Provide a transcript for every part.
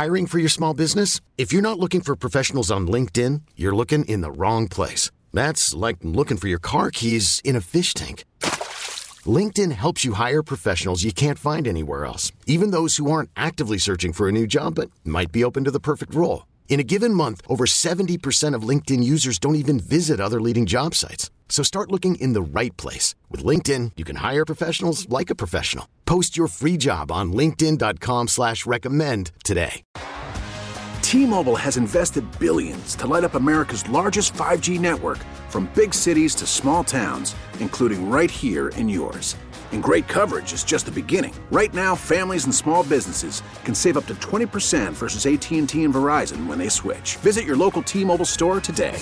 Hiring for your small business? If you're not looking for professionals on LinkedIn, you're looking in the wrong place. That's like looking for your car keys in a fish tank. LinkedIn helps you hire professionals you can't find anywhere else, even those who aren't actively searching for a new job but might be open to the perfect role. In a given month, over 70% of LinkedIn users don't even visit other leading job sites. So start looking in the right place. With LinkedIn, you can hire professionals like a professional. Post your free job on linkedin.com/recommend today. T-Mobile has invested billions to light up America's largest 5G network, from big cities to small towns, including right here in yours. And great coverage is just the beginning. Right now, families and small businesses can save up to 20% versus AT&T and Verizon when they switch. Visit your local T-Mobile store today.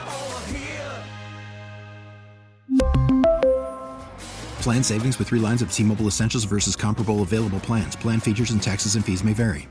Plan savings with 3 lines of T-Mobile Essentials versus comparable available plans. Plan features and taxes and fees may vary.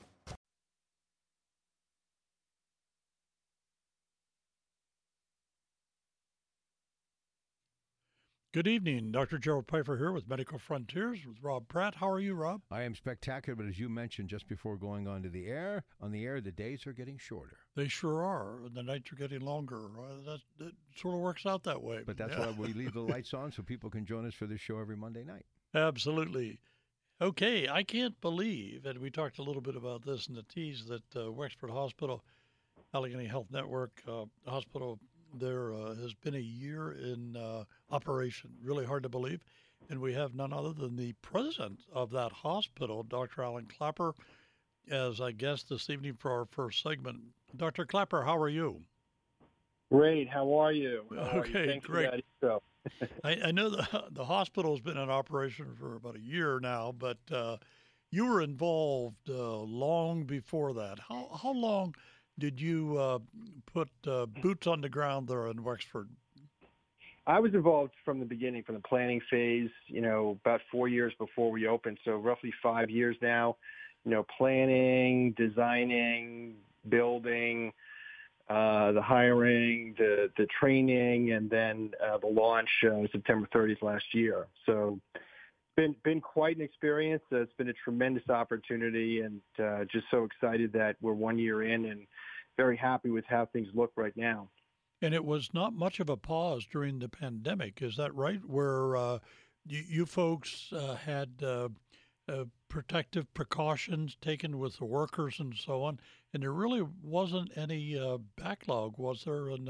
Good evening. Dr. Gerald Pfeiffer here with Medical Frontiers with Rob Pratt. How are you, Rob? I am spectacular, but as you mentioned just before going on the air, the days are getting shorter. They sure are. The nights are getting longer. That sort of works out that way. But that's why we leave the lights on so people can join us for this show every Monday night. Absolutely. Okay, I can't believe, and we talked a little bit about this in the tease, that Wexford Hospital, Allegheny Health Network Hospital, there has been a year in operation. Really hard to believe. And we have none other than the president of that hospital, Dr. Alan Clapper, as I guest this evening for our first segment. Dr. Clapper, how are you? Great. How are you? Okay, Thanks great. For that. I know the hospital has been in operation for about a year now, but you were involved long before that. How long did you put boots on the ground there in Wexford? I was involved from the beginning, from the planning phase, about 4 years before we opened. So roughly 5 years now, planning, designing, building, the hiring, the training, and then the launch September 30th last year. So been quite an experience. It's been a tremendous opportunity, and just so excited that we're 1 year in and very happy with how things look right now. And it was not much of a pause during the pandemic, is that right? Where you folks had protective precautions taken with the workers and so on, and there really wasn't any backlog, was there, in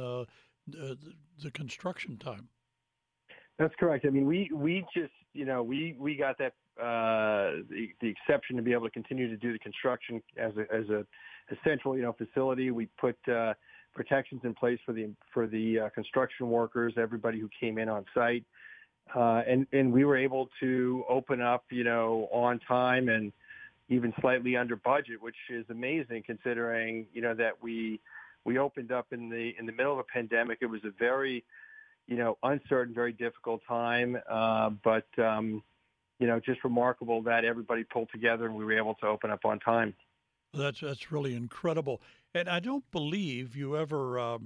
the construction time? That's correct. I mean, we just, we got that the exception to be able to continue to do the construction as a central, facility. We put protections in place for the construction workers, everybody who came in on site, and we were able to open up, on time and even slightly under budget, which is amazing considering, that we opened up in the middle of a pandemic. It was a very, uncertain, very difficult time, but just remarkable that everybody pulled together and we were able to open up on time. That's really incredible. And I don't believe you ever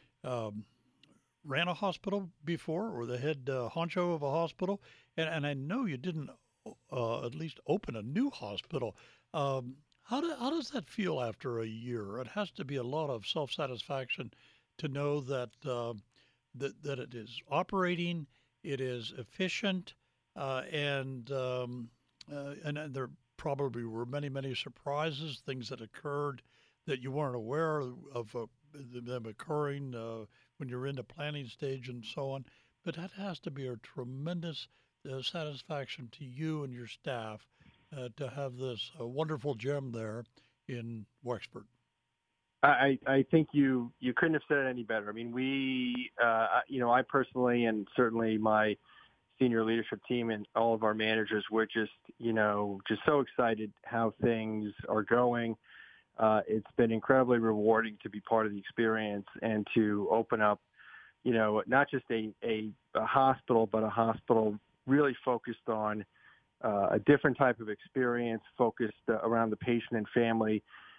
ran a hospital before, or the head honcho of a hospital. And I know you didn't at least open a new hospital. How does that feel after a year? It has to be a lot of self-satisfaction to know that that it is operating, it is efficient, and there probably were many surprises, things that occurred that you weren't aware of them occurring when you're in the planning stage and so on. But that has to be a tremendous satisfaction to you and your staff to have this wonderful gem there in Wexford. I think you couldn't have said it any better. I mean, we, I personally, and certainly my senior leadership team and all of our managers, were just so excited how things are going. It's been incredibly rewarding to be part of the experience and to open up, not just a hospital, but a hospital really focused on a different type of experience, focused around the patient and family.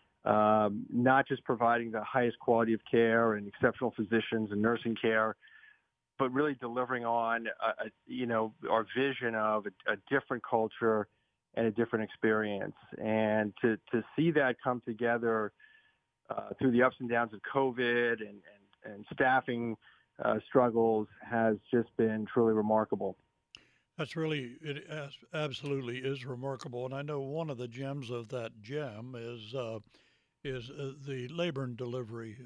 Not just providing the highest quality of care and exceptional physicians and nursing care, but really delivering on, our vision of a different culture and a different experience. And to see that come together through the ups and downs of COVID and staffing struggles has just been truly remarkable. Absolutely is remarkable. And I know one of the gems of that gem is the labor and delivery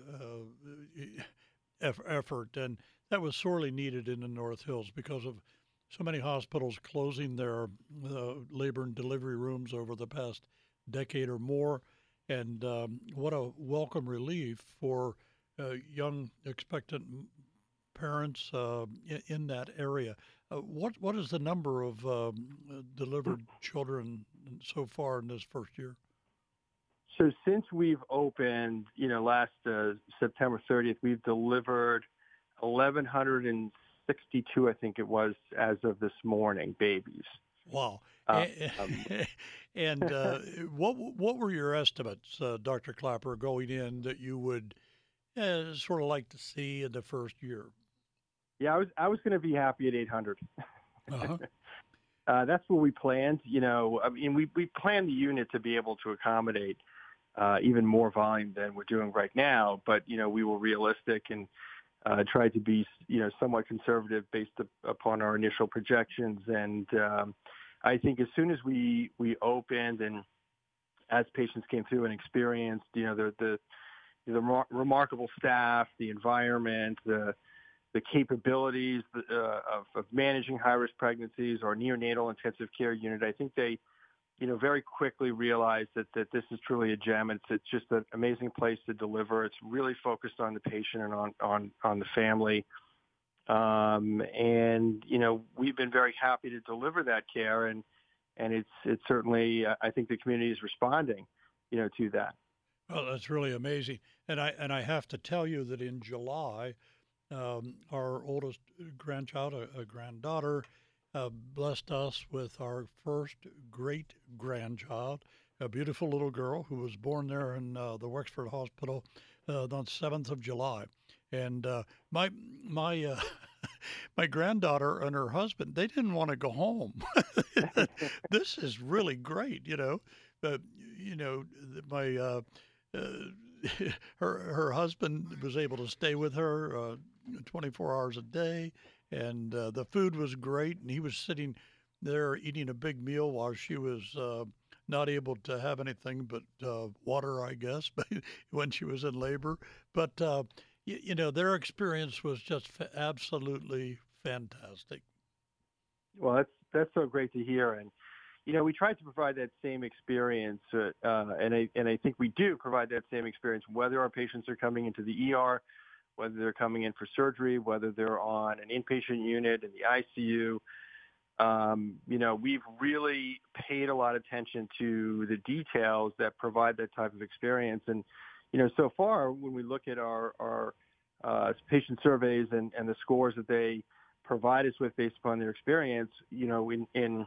effort. And that was sorely needed in the North Hills because of so many hospitals closing their labor and delivery rooms over the past decade or more. And what a welcome relief for young expectant parents in that area. What is the number of delivered children so far in this first year? So since we've opened, last September 30th, we've delivered 1,162, I think it was, as of this morning, babies. Wow. And what were your estimates, Dr. Klapper, going in that you would sort of like to see in the first year? Yeah, I was going to be happy at 800. Uh-huh. That's what we planned. We planned the unit to be able to accommodate even more volume than we're doing right now. But we were realistic and tried to be somewhat conservative based upon our initial projections. And I think as soon as we opened and as patients came through and experienced the remarkable staff, the environment, the capabilities of managing high-risk pregnancies or neonatal intensive care unit, I think they, very quickly realized that this is truly a gem. It's just an amazing place to deliver. It's really focused on the patient and on the family. And we've been very happy to deliver that care, and it's certainly I think the community is responding, to that. Well, that's really amazing. And I have to tell you that in July, our oldest grandchild, a granddaughter, blessed us with our first great grandchild, a beautiful little girl who was born there in the Wexford Hospital on the 7th of July. And my my granddaughter and her husband, they didn't want to go home. This is really great, my her husband was able to stay with her 24 hours a day, and the food was great, and he was sitting there eating a big meal while she was not able to have anything but water, I guess, when she was in labor. But their experience was just absolutely fantastic. Well, that's so great to hear. And we tried to provide that same experience, and I think we do provide that same experience, whether our patients are coming into the ER, whether they're coming in for surgery, whether they're on an inpatient unit in the ICU. We've really paid a lot of attention to the details that provide that type of experience. And, so far, when we look at our patient surveys and the scores that they provide us with based upon their experience, in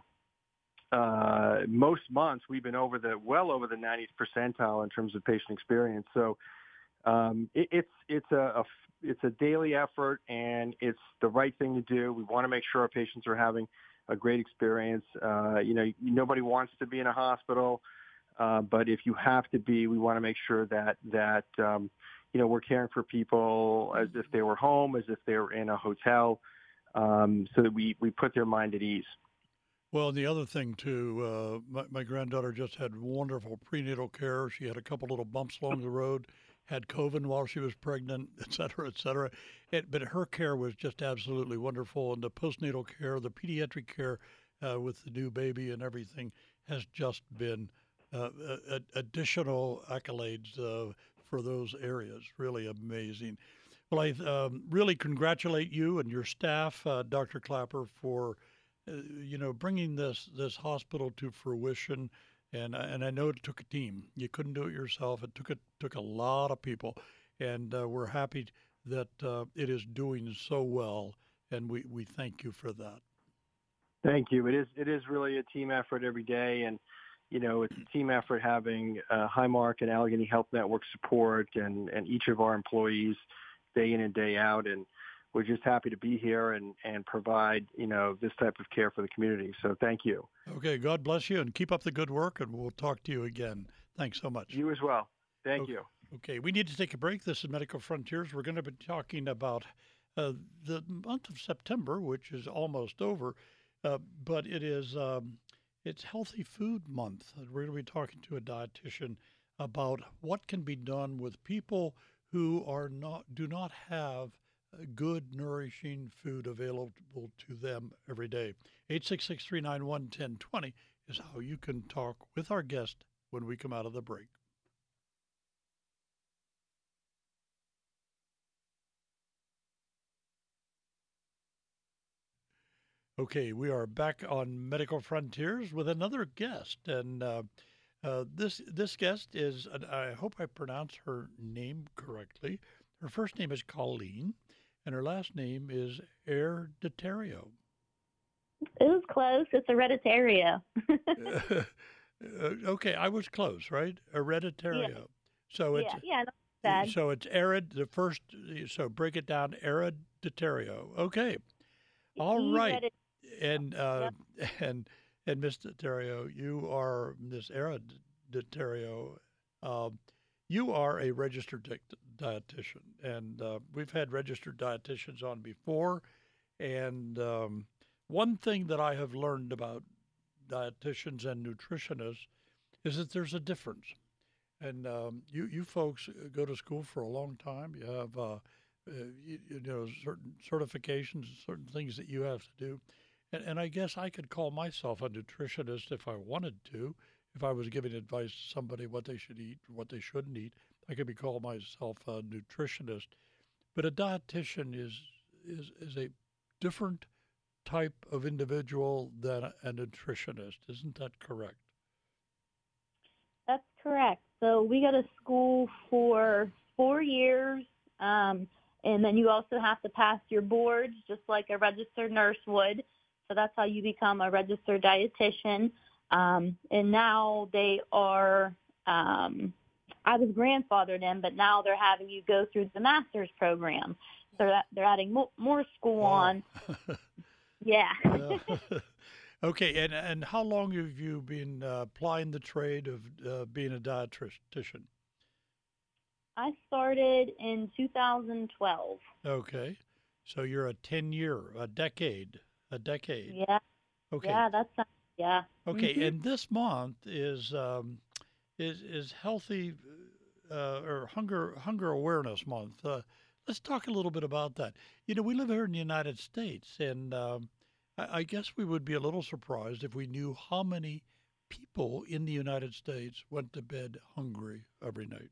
most months, we've been well over the 90th percentile in terms of patient experience. So it's a daily effort, and it's the right thing to do. We want to make sure our patients are having a great experience. Nobody wants to be in a hospital, but if you have to be, we want to make sure that we're caring for people as if they were home, as if they were in a hotel, so that we put their mind at ease. Well, and the other thing, too, my granddaughter just had wonderful prenatal care. She had a couple little bumps along the road, had COVID while she was pregnant, et cetera, et cetera. But her care was just absolutely wonderful. And the postnatal care, the pediatric care with the new baby and everything has just been additional accolades for those areas. Really amazing. Well, I really congratulate you and your staff, Dr. Klapper, for bringing this hospital to fruition, and I know it took a team. You couldn't do it yourself. It took a lot of people, and we're happy that it is doing so well, and we thank you for that. Thank you. It is really a team effort every day, and it's a team effort having Highmark and Allegheny Health Network support, and each of our employees day in and day out, and we're just happy to be here and provide, this type of care for the community. So thank you. Okay, God bless you, and keep up the good work, and we'll talk to you again. Thanks so much. You as well. Thank you. Okay, we need to take a break. This is Medical Frontiers. We're going to be talking about the month of September, which is almost over, but it is it's Healthy Food Month. We're going to be talking to a dietitian about what can be done with people who do not have good, nourishing food available to them every day. 866-391-1020 is how you can talk with our guest when we come out of the break. Okay, we are back on Medical Frontiers with another guest, and this guest is, and I hope I pronounce her name correctly. Her first name is Colleen, and her last name is Hereditario. It was close. It's Hereditario. Okay, I was close, right? Hereditario. Yeah. So it's not bad. So it's the first. So break it down. Hereditario. Okay. All right. And and Miss Deterrio, you are Miss Hereditario. You are a registered dietitian, and we've had registered dietitians on before. And one thing that I have learned about dietitians and nutritionists is that there's a difference. And you folks go to school for a long time. You have certain certifications, certain things that you have to do. And I guess I could call myself a nutritionist if I wanted to. If I was giving advice to somebody what they should eat, what they shouldn't eat, I could be called myself a nutritionist. But a dietitian is a different type of individual than a nutritionist. Isn't that correct? That's correct. So we go to school for 4 years, and then you also have to pass your boards just like a registered nurse would. So that's how you become a registered dietitian. And now they are, I was grandfathered in, but now they're having you go through the master's program. So they're adding more school on. Yeah. Okay, and how long have you been applying the trade of being a dietitian? I started in 2012. Okay, so you're a decade. Yeah. Okay. Yeah, that's yeah. Okay, Mm-hmm. and this month is healthy or hunger awareness month. Let's talk a little bit about that. We live here in the United States, and I guess we would be a little surprised if we knew how many people in the United States went to bed hungry every night.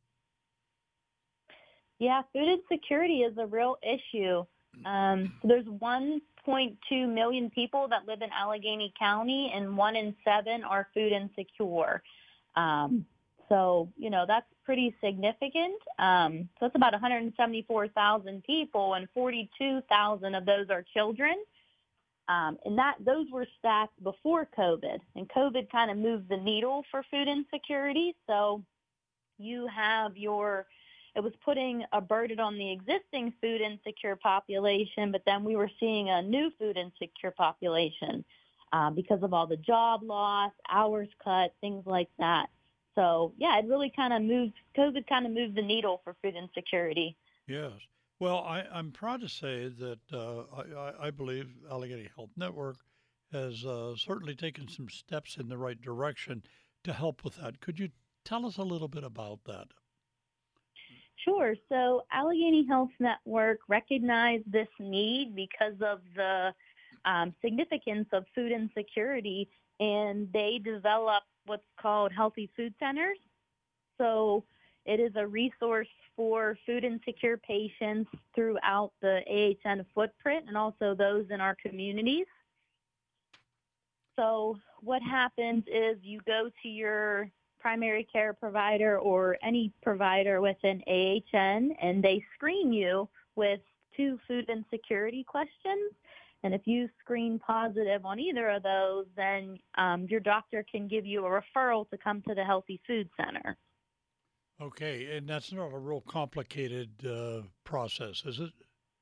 Yeah, food insecurity is a real issue. There's 1.2 million people that live in Allegheny County, and 1 in 7 are food insecure. So, that's pretty significant. So it's about 174,000 people, and 42,000 of those are children. And those were stats before COVID, and COVID kind of moved the needle for food insecurity. So it was putting a burden on the existing food insecure population, but then we were seeing a new food insecure population because of all the job loss, hours cut, things like that. So, yeah, COVID kind of moved the needle for food insecurity. Yes. Well, I'm proud to say that I believe Allegheny Health Network has certainly taken some steps in the right direction to help with that. Could you tell us a little bit about that? Sure. So Allegheny Health Network recognized this need because of the significance of food insecurity, and they developed what's called Healthy Food Centers. So it is a resource for food insecure patients throughout the AHN footprint and also those in our communities. So what happens is you go to your primary care provider or any provider within AHN, and they screen you with 2 food insecurity questions. And if you screen positive on either of those, then your doctor can give you a referral to come to the Healthy Food Center. Okay, and that's not a real complicated process, is it?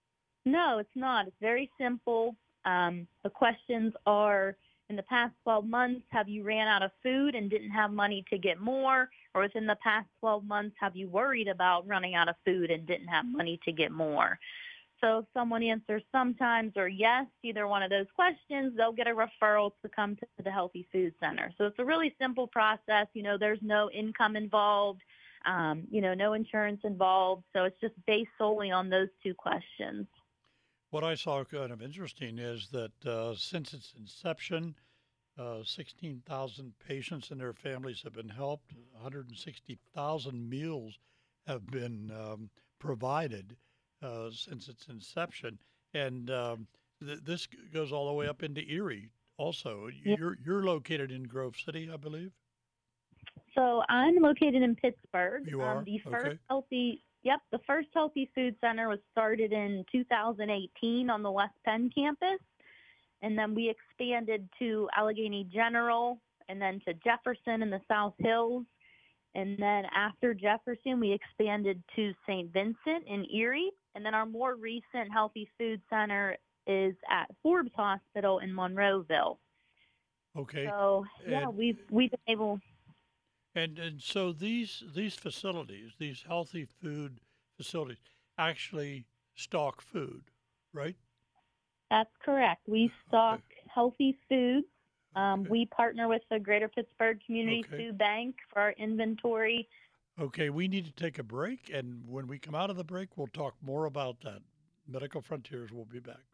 No, it's not. It's very simple. The questions are, in the past 12 months, have you ran out of food and didn't have money to get more? Or within the past 12 months, have you worried about running out of food and didn't have money to get more? So if someone answers sometimes or yes, either one of those questions, they'll get a referral to come to the Healthy Food Center. So it's a really simple process. There's no income involved, no insurance involved. So it's just based solely on those two questions. What I saw kind of interesting is that since its inception, 16,000 patients and their families have been helped. 160,000 meals have been provided since its inception, and this goes all the way up into Erie. Also, you're located in Grove City, I believe. So I'm located in Pittsburgh. You are? The first Healthy Food Center was started in 2018 on the West Penn campus, and then we expanded to Allegheny General, and then to Jefferson in the South Hills, and then after Jefferson, we expanded to St. Vincent in Erie, and then our more recent Healthy Food Center is at Forbes Hospital in Monroeville. Okay. So we've been able. And so these facilities, these healthy food facilities, actually stock food, right? That's correct. We stock healthy foods. We partner with the Greater Pittsburgh Community Food Bank for our inventory. Okay, we need to take a break, and when we come out of the break, we'll talk more about that. Medical Frontiers will be back.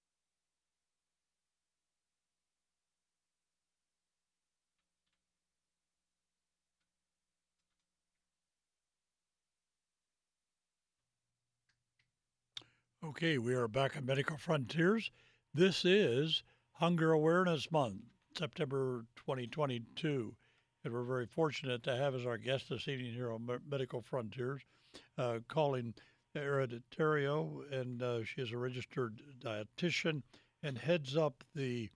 Okay, we are back at Medical Frontiers. This is Hunger Awareness Month, September 2022. And we're very fortunate to have as our guest this evening here on Medical Frontiers, Colleen Hereditario, and she is a registered dietitian and heads up the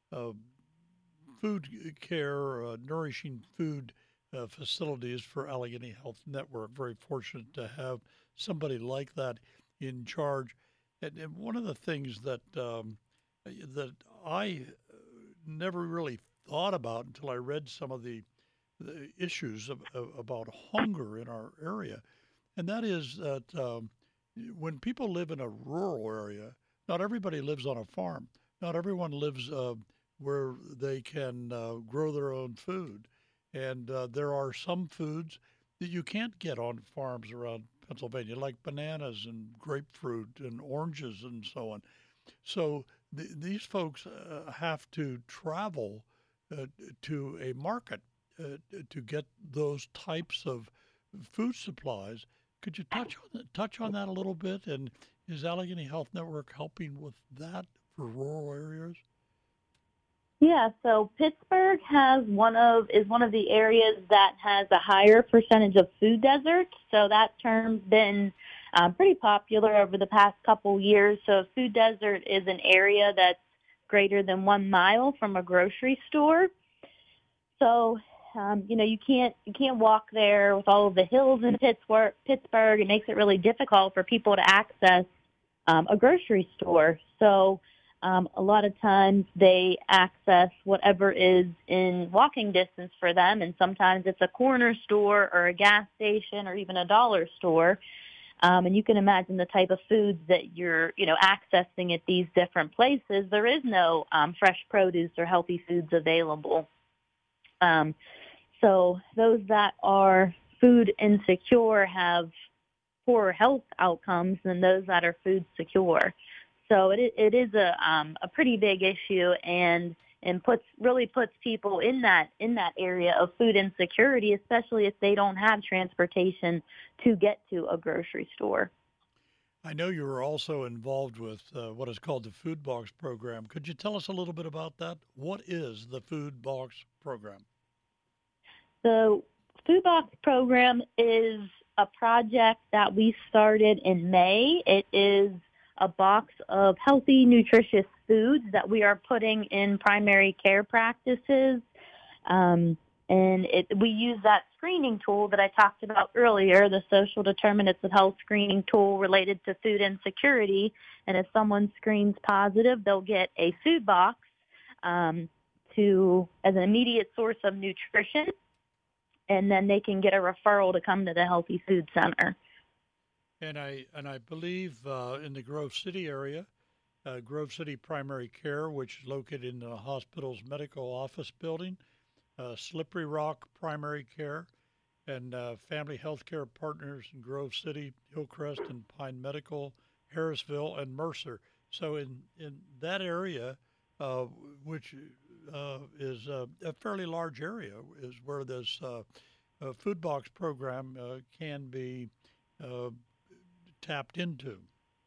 food care, nourishing food facilities for Allegheny Health Network. Very fortunate to have somebody like that in charge. And one of the things that that I never really thought about until I read some of the issues about hunger in our area, and that is that when people live in a rural area, not everybody lives on a farm. Not everyone lives where they can grow their own food. And there are some foods that you can't get on farms around Pennsylvania, like bananas and grapefruit and oranges and so on. So these folks have to travel to a market to get those types of food supplies. Could you touch on that a little bit? And is Allegheny Health Network helping with that for rural areas? Yeah, so Pittsburgh is one of the areas that has a higher percentage of food deserts. So that term's been pretty popular over the past couple years. So a food desert is an area that's greater than 1 mile from a grocery store. So you can't walk there with all of the hills in Pittsburgh. It makes it really difficult for people to access a grocery store. So a lot of times they access whatever is in walking distance for them, and sometimes it's a corner store or a gas station or even a dollar store. And you can imagine the type of foods that you're, accessing at these different places. There is no fresh produce or healthy foods available. So those that are food insecure have poorer health outcomes than those that are food secure. So it is a pretty big issue, and really puts people in that area of food insecurity, especially if they don't have transportation to get to a grocery store. I know you were also involved with what is called the Food Box program. Could you tell us a little bit about that? What is the Food Box program? The Food Box program is a project that we started in May. It is a box of healthy, nutritious foods that we are putting in primary care practices. And we use that screening tool that I talked about earlier, the social determinants of health screening tool related to food insecurity. And if someone screens positive, they'll get a food box as an immediate source of nutrition, and then they can get a referral to come to the Healthy Food Center. And I believe in the Grove City area, Grove City Primary Care, which is located in the hospital's medical office building, Slippery Rock Primary Care, and Family Healthcare Partners in Grove City, Hillcrest and Pine Medical, Harrisville, and Mercer. So in that area, which is a fairly large area, is where this food box program can be tapped into.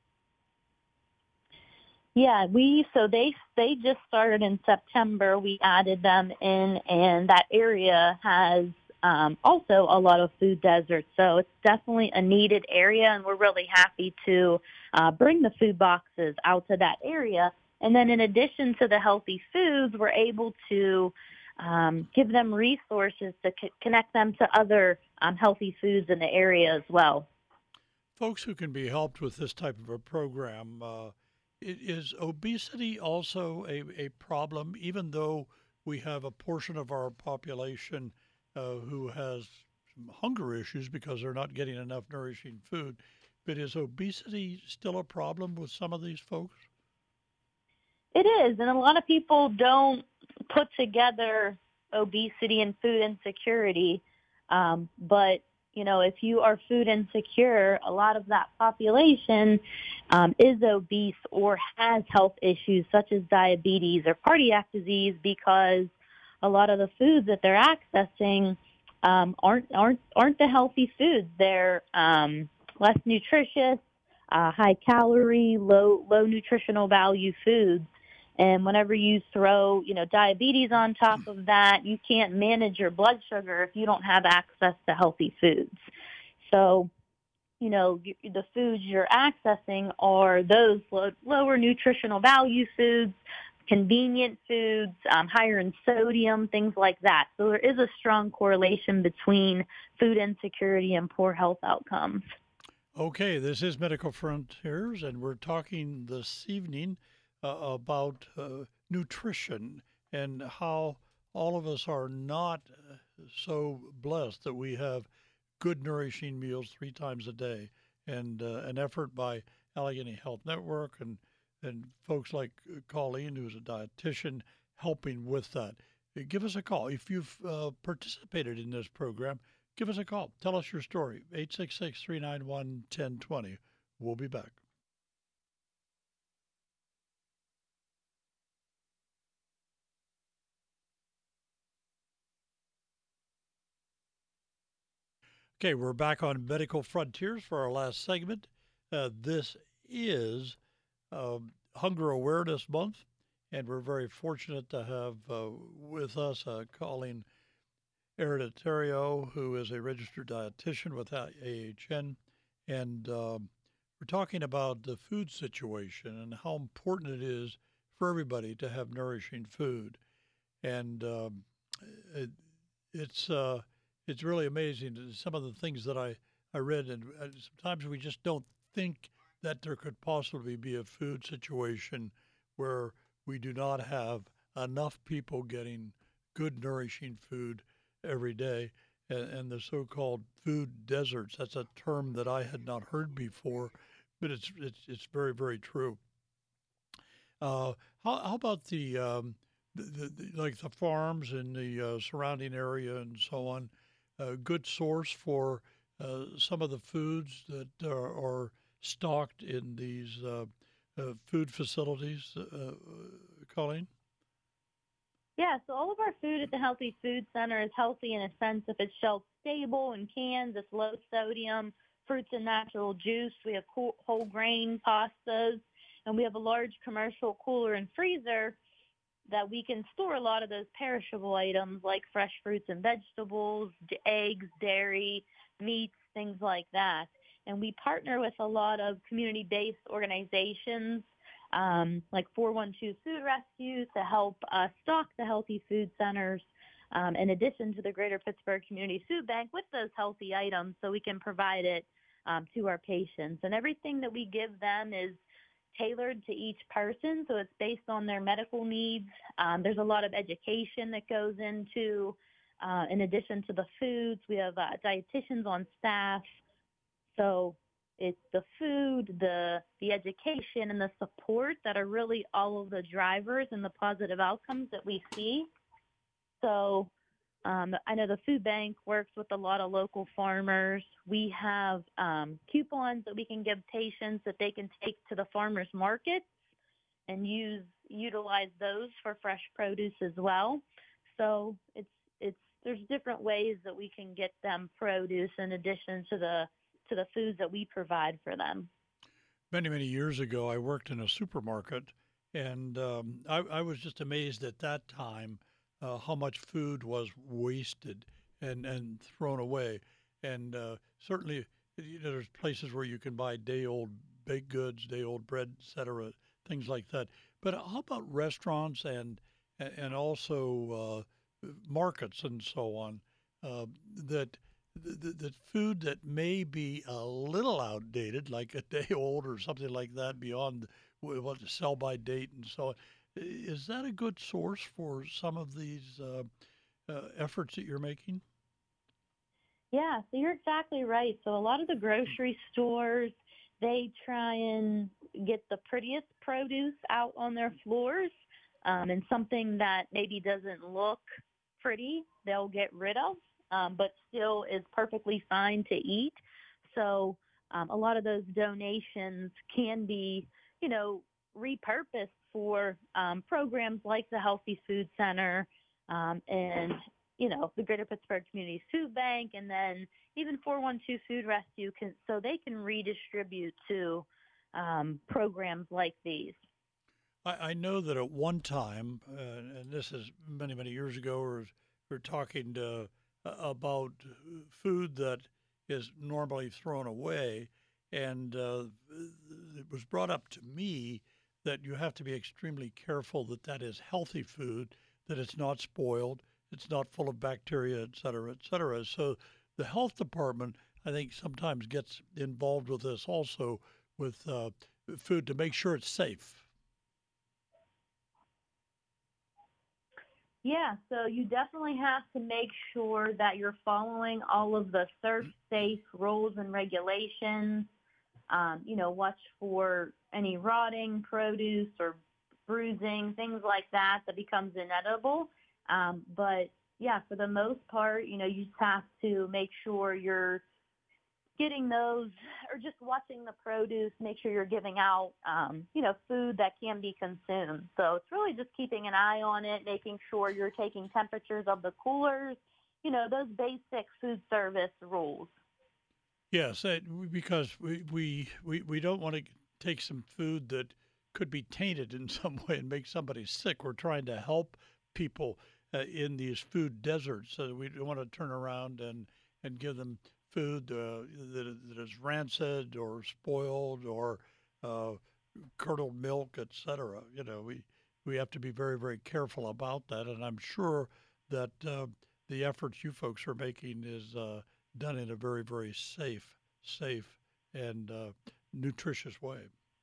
Yeah, they just started in September. We added them in, and that area has also a lot of food deserts. So it's definitely a needed area, and we're really happy to bring the food boxes out to that area. And then in addition to the healthy foods, we're able to give them resources to connect them to other healthy foods in the area as well. Folks who can be helped with this type of a program, is obesity also a problem, even though we have a portion of our population who has some hunger issues because they're not getting enough nourishing food? But is obesity still a problem with some of these folks? It is, and a lot of people don't put together obesity and food insecurity. But, if you are food insecure, a lot of that population is obese or has health issues such as diabetes or cardiac disease, because a lot of the foods that they're accessing aren't the healthy foods. They're less nutritious, high calorie, low nutritional value foods. And whenever you throw, diabetes on top of that, you can't manage your blood sugar if you don't have access to healthy foods. So, the foods you're accessing are those lower nutritional value foods, convenient foods, higher in sodium, things like that. So there is a strong correlation between food insecurity and poor health outcomes. Okay, this is Medical Frontiers, and we're talking this evening about nutrition and how all of us are not so blessed that we have good nourishing meals 3 times a day, and an effort by Allegheny Health Network and folks like Colleen, who's a dietitian, helping with that. Give us a call. If you've participated in this program, give us a call. Tell us your story, 866-391-1020. We'll be back. Okay, we're back on Medical Frontiers for our last segment. This is Hunger Awareness Month, and we're very fortunate to have with us Colleen Hereditario, who is a registered dietitian with AHN, and we're talking about the food situation and how important it is for everybody to have nourishing food. And it's really amazing, some of the things that I read, and sometimes we just don't think that there could possibly be a food situation where we do not have enough people getting good nourishing food every day. And the so-called food deserts, that's a term that I had not heard before, but it's very, very true. How about the like the farms in the surrounding area and so on? A good source for some of the foods that are stocked in these food facilities, Colleen? Yeah, so all of our food at the Healthy Food Center is healthy in a sense if it's shelf stable in cans, it's low sodium, fruits and natural juice. We have whole grain pastas, and we have a large commercial cooler and freezer that we can store a lot of those perishable items like fresh fruits and vegetables, eggs, dairy, meats, things like that. And we partner with a lot of community-based organizations like 412 Food Rescue to help stock the healthy food centers in addition to the Greater Pittsburgh Community Food Bank with those healthy items so we can provide it to our patients. And everything that we give them is tailored to each person, so it's based on their medical needs. There's a lot of education that goes into, in addition to the foods, we have dietitians on staff. So it's the food, the education, and the support that are really all of the drivers and the positive outcomes that we see. So I know the food bank works with a lot of local farmers. We have coupons that we can give patients that they can take to the farmers market and utilize those for fresh produce as well. So there's different ways that we can get them produce in addition to the foods that we provide for them. Many, many years ago, I worked in a supermarket, and I was just amazed at that time how much food was wasted and thrown away. And certainly, there's places where you can buy day-old baked goods, day-old bread, et cetera, things like that. But how about restaurants and also markets and so on, that food that may be a little outdated, like a day old or something like that, beyond what the sell-by date and so on, is that a good source for some of these efforts that you're making? Yeah, so you're exactly right. So a lot of the grocery stores, they try and get the prettiest produce out on their floors, and something that maybe doesn't look pretty, they'll get rid of, but still is perfectly fine to eat. So a lot of those donations can be, repurposed for programs like the Healthy Food Center and, the Greater Pittsburgh Community Food Bank, and then even 412 Food Rescue, so they can redistribute to programs like these. I know that at one time, and this is many, many years ago, we're talking about food that is normally thrown away, and it was brought up to me that you have to be extremely careful that is healthy food, that it's not spoiled, it's not full of bacteria, et cetera, et cetera. So the health department, I think, sometimes gets involved with this also with food to make sure it's safe. Yeah, so you definitely have to make sure that you're following all of the ServSafe rules and regulations. Watch for any rotting produce or bruising, things like that becomes inedible. But yeah, for the most part, you just have to make sure you're getting those, or just watching the produce, make sure you're giving out, food that can be consumed. So it's really just keeping an eye on it, making sure you're taking temperatures of the coolers, those basic food service rules. Yes, because we don't want to take some food that could be tainted in some way and make somebody sick. We're trying to help people in these food deserts, so we don't want to turn around and give them food that is rancid or spoiled or curdled milk, etc. We have to be very, very careful about that, and I'm sure that the efforts you folks are making is done in a very, very safe and nutritious way.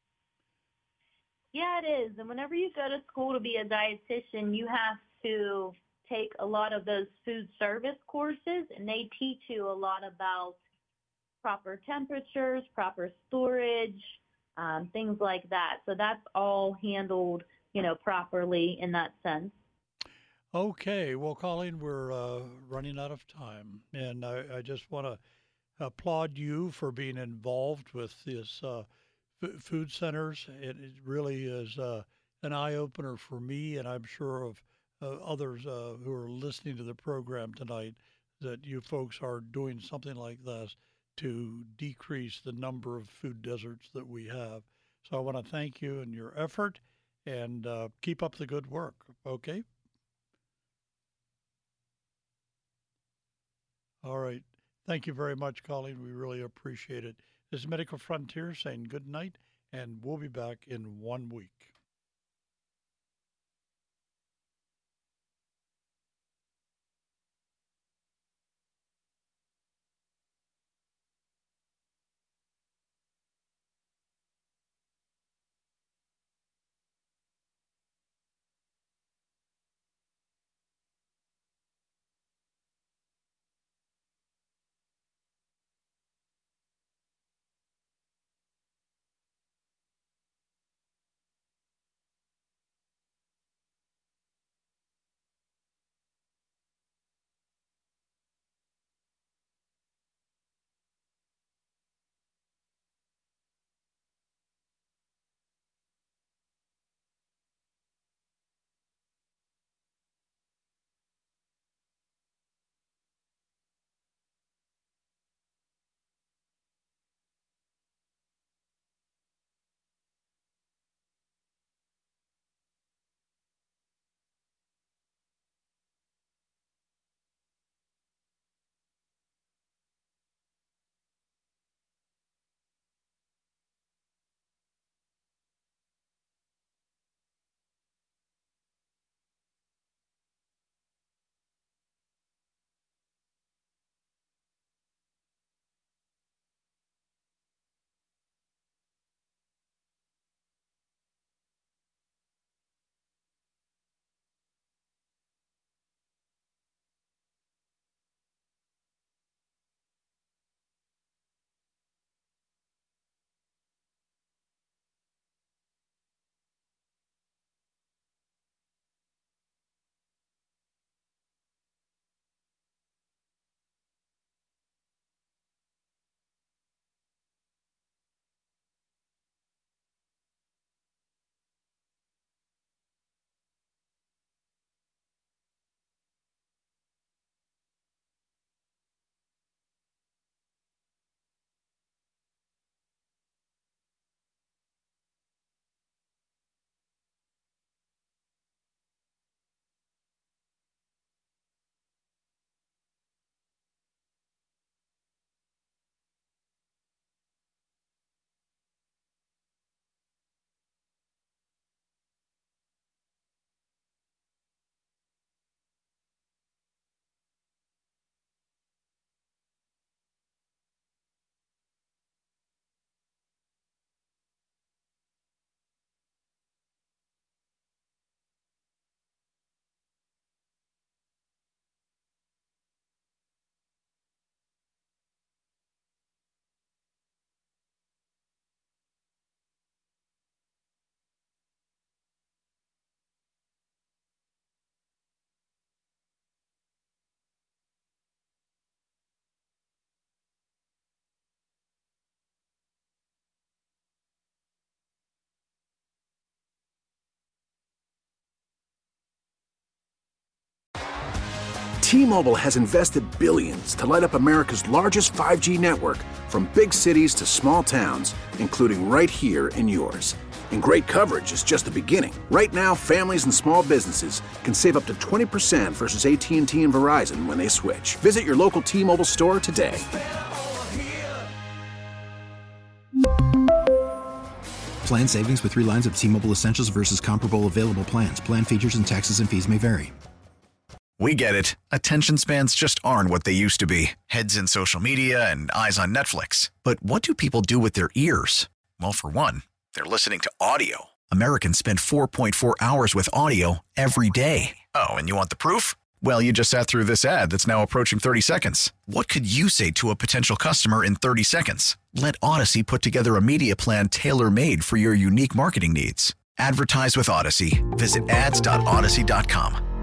Yeah, it is. And whenever you go to school to be a dietitian, you have to take a lot of those food service courses, and they teach you a lot about proper temperatures, proper storage, things like that. So that's all handled, properly in that sense. Okay. Well, Colleen, we're running out of time, and I just want to applaud you for being involved with this food centers. It really is an eye-opener for me, and I'm sure of others who are listening to the program tonight, that you folks are doing something like this to decrease the number of food deserts that we have. So I want to thank you and your effort, and keep up the good work, okay? All right. Thank you very much, Colleen. We really appreciate it. This is Medical Frontier saying good night, and we'll be back in 1 week. T-Mobile has invested billions to light up America's largest 5G network, from big cities to small towns, including right here in yours. And great coverage is just the beginning. Right now, families and small businesses can save up to 20% versus AT&T and Verizon when they switch. Visit your local T-Mobile store today. Plan savings with 3 lines of T-Mobile Essentials versus comparable available plans. Plan features and taxes and fees may vary. We get it. Attention spans just aren't what they used to be. Heads in social media and eyes on Netflix. But what do people do with their ears? Well, for one, they're listening to audio. Americans spend 4.4 hours with audio every day. Oh, and you want the proof? Well, you just sat through this ad that's now approaching 30 seconds. What could you say to a potential customer in 30 seconds? Let Odyssey put together a media plan tailor-made for your unique marketing needs. Advertise with Odyssey. Visit ads.odyssey.com.